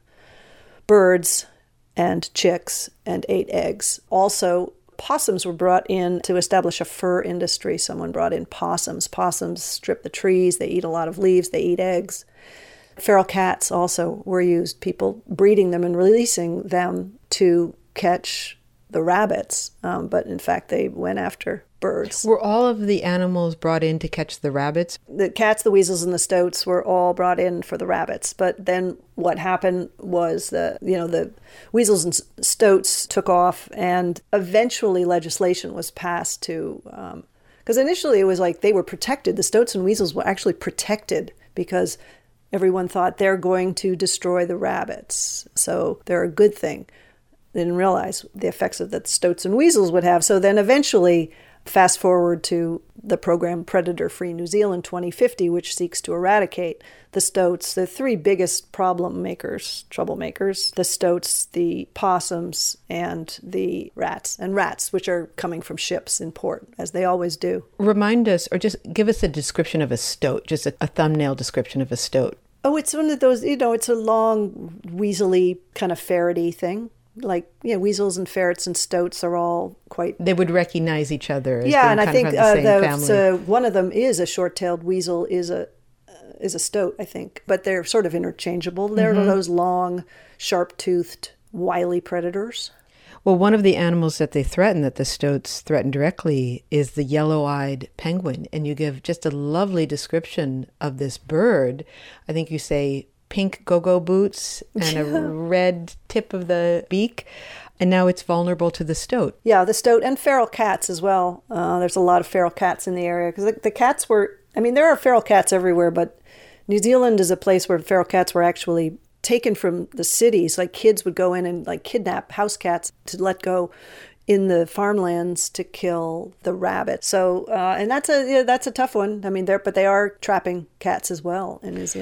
birds and chicks and ate eggs. Also, possums were brought in to establish a fur industry. Someone brought in possums. Possums strip the trees. They eat a lot of leaves. They eat eggs. Feral cats also were used, people breeding them and releasing them to catch the rabbits. Um, but in fact, they went after birds. Were all of the animals brought in to catch the rabbits? The cats, the weasels, and the stoats were all brought in for the rabbits. But then what happened was the, you know, the weasels and stoats took off, and eventually legislation was passed to, um, because initially it was like they were protected. The stoats and weasels were actually protected because everyone thought they're going to destroy the rabbits. So they're a good thing. They didn't realize the effects that the stoats and weasels would have. So then eventually, fast forward to the program Predator Free New Zealand twenty fifty, which seeks to eradicate the stoats, the three biggest problem makers, troublemakers, the stoats, the possums, and the rats. And rats, which are coming from ships in port, as they always do. Remind us, or just give us a description of a stoat, just a, a thumbnail description of a stoat. Oh, it's one of those, you know, it's a long, weaselly, kind of ferrety thing. Like, you know, weasels and ferrets and stoats are all quite... They would recognize each other as yeah, being and I kind think of from the uh, same the, family. So one of them is a short-tailed weasel, is a uh, is a stoat, I think. But they're sort of interchangeable. They're mm-hmm. those long, sharp-toothed, wily predators. Well, one of the animals that they threaten, that the stoats threaten directly, is the yellow-eyed penguin. And you give just a lovely description of this bird. I think you say pink go-go boots and a red tip of the beak. And now it's vulnerable to the stoat. Yeah, the stoat and feral cats as well. Uh, there's a lot of feral cats in the area. Because the, the cats were, I mean, there are feral cats everywhere, but New Zealand is a place where feral cats were actually taken from the cities. Like kids would go in and like kidnap house cats to let go in the farmlands to kill the rabbits. So, uh, and that's a yeah, that's a tough one. I mean, they're, but they are trapping cats as well in New Zealand.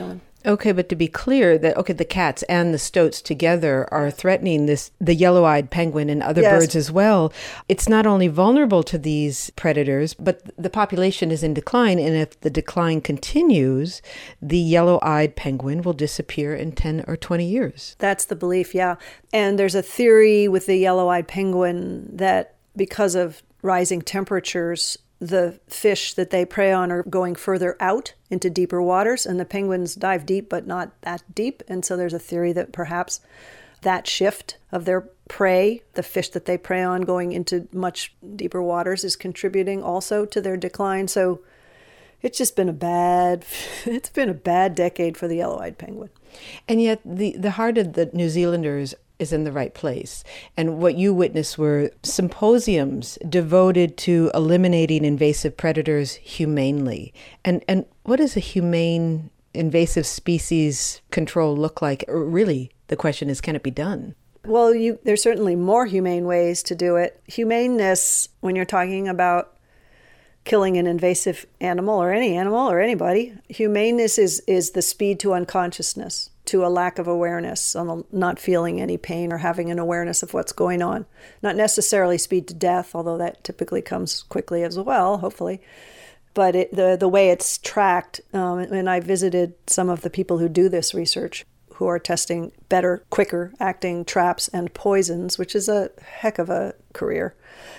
Okay, but to be clear, that okay, the cats and the stoats together are threatening this the yellow-eyed penguin and other Yes. birds as well. It's not only vulnerable to these predators, but the population is in decline, and if the decline continues, the yellow-eyed penguin will disappear in ten or twenty years. That's the belief, yeah. And there's a theory with the yellow-eyed penguin that because of rising temperatures, the fish that they prey on are going further out into deeper waters, and the penguins dive deep, but not that deep. And so there's a theory that perhaps that shift of their prey, the fish that they prey on going into much deeper waters, is contributing also to their decline. So it's just been a bad, it's been a bad decade for the yellow-eyed penguin. And yet the, the heart of the New Zealanders is in the right place. And what you witnessed were symposiums devoted to eliminating invasive predators humanely. And and what does a humane invasive species control look like? Or really, the question is, can it be done? Well, you, there's certainly more humane ways to do it. Humaneness, when you're talking about killing an invasive animal or any animal or anybody, humaneness is, is the speed to unconsciousness, to a lack of awareness, on not feeling any pain or having an awareness of what's going on. Not necessarily speed to death, although that typically comes quickly as well, hopefully. But it, the, the way it's tracked, um, and I visited some of the people who do this research, who are testing better, quicker acting traps and poisons, which is a heck of a career.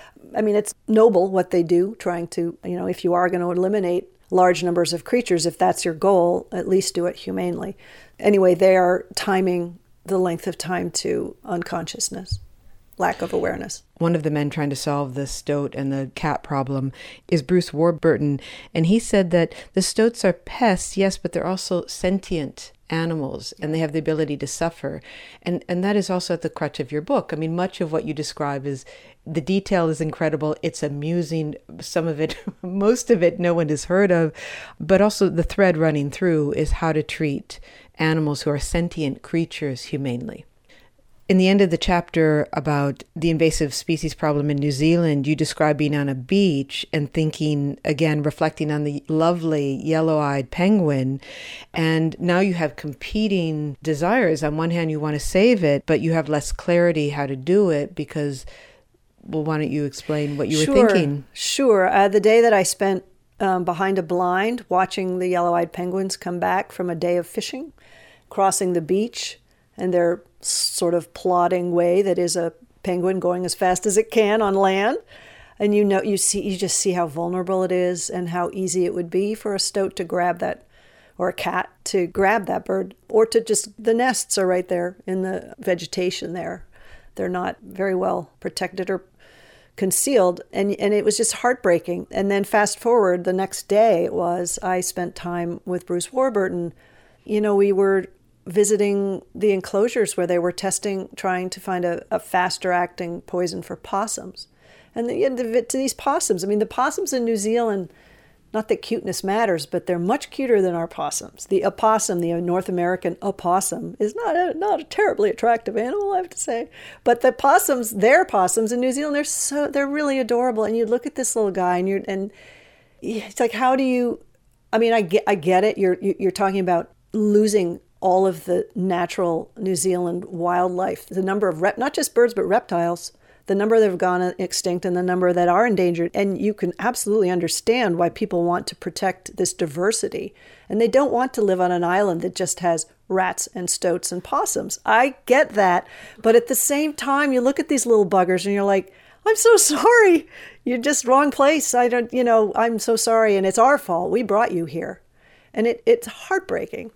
I mean, it's noble what they do, trying to, you know, if you are going to eliminate large numbers of creatures, if that's your goal, at least do it humanely. Anyway, they are timing the length of time to unconsciousness, lack of awareness. One of the men trying to solve the stoat and the cat problem is Bruce Warburton, and he said that the stoats are pests, yes, but they're also sentient animals, and they have the ability to suffer. And and that is also at the crutch of your book. I mean, much of what you describe is, the detail is incredible. It's amusing. Some of it, most of it, no one has heard of. But also the thread running through is how to treat animals who are sentient creatures humanely. In the end of the chapter about the invasive species problem in New Zealand, you describe being on a beach and thinking, again, reflecting on the lovely yellow-eyed penguin. And now you have competing desires. On one hand, you want to save it, but you have less clarity how to do it because, well, why don't you explain what you sure, were thinking? Sure. Uh, the day that I spent um, behind a blind watching the yellow-eyed penguins come back from a day of fishing, crossing the beach, and their sort of plodding way that is a penguin going as fast as it can on land. And you know, you see, you just see how vulnerable it is and how easy it would be for a stoat to grab that, or a cat to grab that bird, or to just, the nests are right there in the vegetation there. They're not very well protected or concealed. And, and it was just heartbreaking. And then fast forward, the next day it was, I spent time with Bruce Warburton. You know, we were visiting the enclosures where they were testing, trying to find a, a faster acting poison for possums. And the, the, to these possums, I mean, the possums in New Zealand, not that cuteness matters, but they're much cuter than our possums. The opossum, the North American opossum, is not a, not a terribly attractive animal, I have to say. But the possums, their possums in New Zealand, they're so they're really adorable. And you look at this little guy, and you're and it's like, how do you? I mean, I get I get it. You're you're talking about losing all of the natural New Zealand wildlife, the number of, rep, not just birds, but reptiles, the number that have gone extinct and the number that are endangered. And you can absolutely understand why people want to protect this diversity. And they don't want to live on an island that just has rats and stoats and possums. I get that. But at the same time, you look at these little buggers and you're like, I'm so sorry. You're just wrong place. I don't, you know, I'm so sorry. And it's our fault. We brought you here. And it, it's heartbreaking.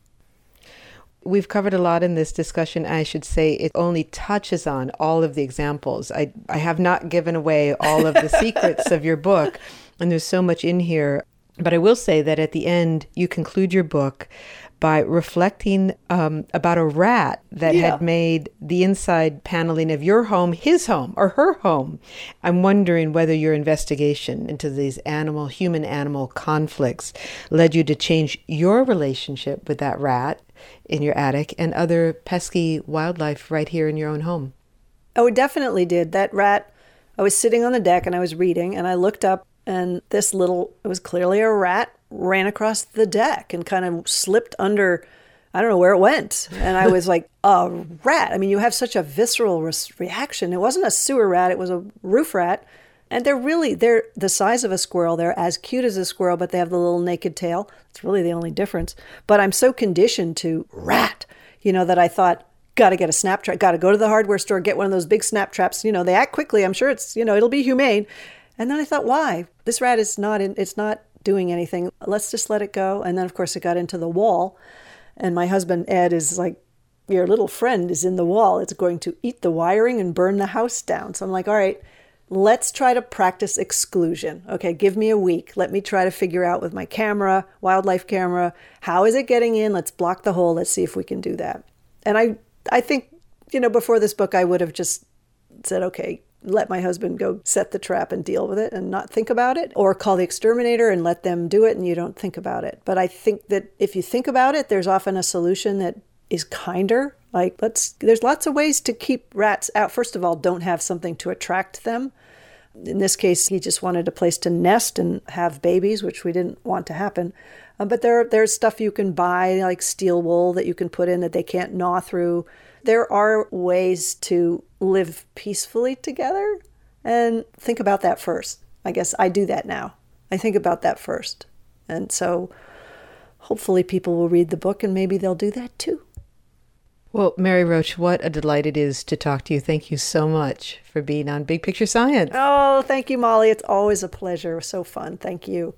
We've covered a lot in this discussion. I should say it only touches on all of the examples. I, I have not given away all of the secrets of your book, and there's so much in here. But I will say that at the end, you conclude your book by reflecting um, about a rat that yeah. had made the inside paneling of your home his home or her home. I'm wondering whether your investigation into these animal, human-animal conflicts led you to change your relationship with that rat in your attic and other pesky wildlife right here in your own home. Oh, it definitely did. That rat, I was sitting on the deck and I was reading and I looked up and this little, it was clearly a rat, ran across the deck and kind of slipped under I don't know where it went. And I was like, a rat. I mean, you have such a visceral re- reaction. It wasn't a sewer rat. It was a roof rat. And they're really, they're the size of a squirrel. They're as cute as a squirrel, but they have the little naked tail. It's really the only difference. But I'm so conditioned to rat, you know, that I thought, got to get a snap trap, got to go to the hardware store, get one of those big snap traps. You know, they act quickly. I'm sure it's, you know, it'll be humane. And then I thought, why? This rat is not, in, it's not doing anything. Let's just let it go. And then, of course, it got into the wall. And my husband, Ed, is like, your little friend is in the wall. It's going to eat the wiring and burn the house down. So I'm like, all right, let's try to practice exclusion. Okay, give me a week. Let me try to figure out with my camera, wildlife camera, how is it getting in? Let's block the hole. Let's see if we can do that. And I, I think, you know, before this book, I would have just said, okay, let my husband go set the trap and deal with it and not think about it, or call the exterminator and let them do it and you don't think about it. But I think that if you think about it, there's often a solution that is kinder. Like, let's, there's lots of ways to keep rats out. First of all, don't have something to attract them. In this case, he just wanted a place to nest and have babies, which we didn't want to happen. Um, but there, there's stuff you can buy, like steel wool that you can put in that they can't gnaw through. There are ways to live peacefully together, and think about that first. I guess I do that now. I think about that first. And so hopefully people will read the book and maybe they'll do that too. Well, Mary Roach, what a delight it is to talk to you. Thank you so much for being on Big Picture Science. Oh, thank you, Molly. It's always a pleasure. So fun. Thank you.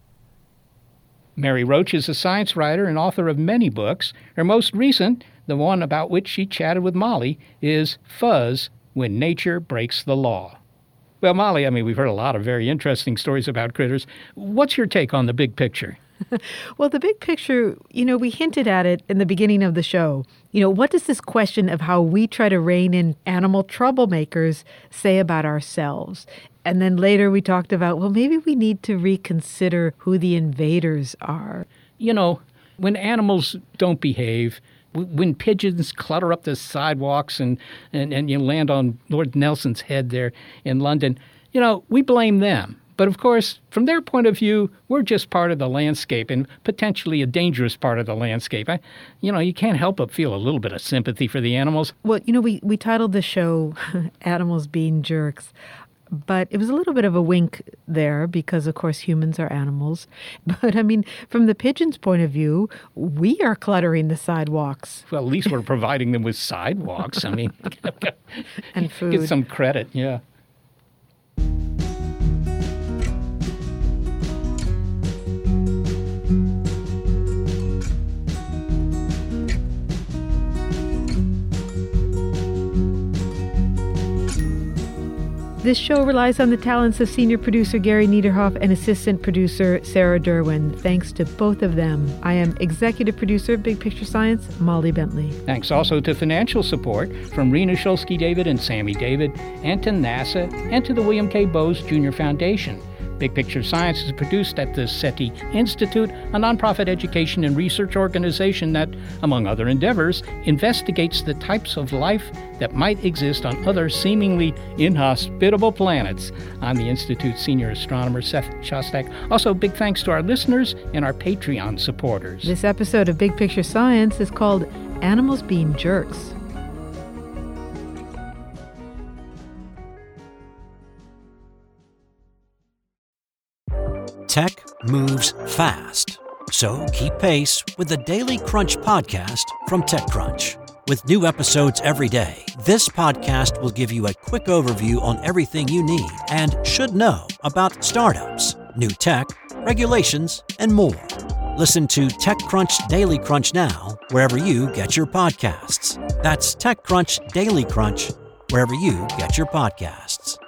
Mary Roach is a science writer and author of many books. Her most recent, the one about which she chatted with Molly, is Fuzz, When Nature Breaks the Law. Well, Molly, I mean, we've heard a lot of very interesting stories about critters. What's your take on the big picture? Well, the big picture, you know, we hinted at it in the beginning of the show. You know, what does this question of how we try to rein in animal troublemakers say about ourselves? And then later we talked about, well, maybe we need to reconsider who the invaders are. You know, when animals don't behave, when pigeons clutter up the sidewalks and, and, and you land on Lord Nelson's head there in London, you know, we blame them. But of course, from their point of view, we're just part of the landscape and potentially a dangerous part of the landscape. I, you know, you can't help but feel a little bit of sympathy for the animals. Well, you know, we, we titled the show Animals Being Jerks. But it was a little bit of a wink there because, of course, humans are animals. But, I mean, from the pigeon's point of view, we are cluttering the sidewalks. Well, at least we're providing them with sidewalks. I mean, and food. Get some credit, yeah. This show relies on the talents of senior producer Gary Niederhoff and assistant producer Sarah Derwin. Thanks to both of them. I am executive producer of Big Picture Science, Molly Bentley. Thanks also to financial support from Rena Shulsky-David and Sammy David, and to NASA, and to the William K. Bowes Junior Foundation. Big Picture Science is produced at the SETI Institute, a nonprofit education and research organization that, among other endeavors, investigates the types of life that might exist on other seemingly inhospitable planets. I'm the Institute's senior astronomer, Seth Shostak. Also, big thanks to our listeners and our Patreon supporters. This episode of Big Picture Science is called Animals Being Jerks. Tech moves fast, so keep pace with the Daily Crunch podcast from TechCrunch. With new episodes every day, this podcast will give you a quick overview on everything you need and should know about startups, new tech, regulations, and more. Listen to TechCrunch Daily Crunch now, wherever you get your podcasts. That's TechCrunch Daily Crunch, wherever you get your podcasts.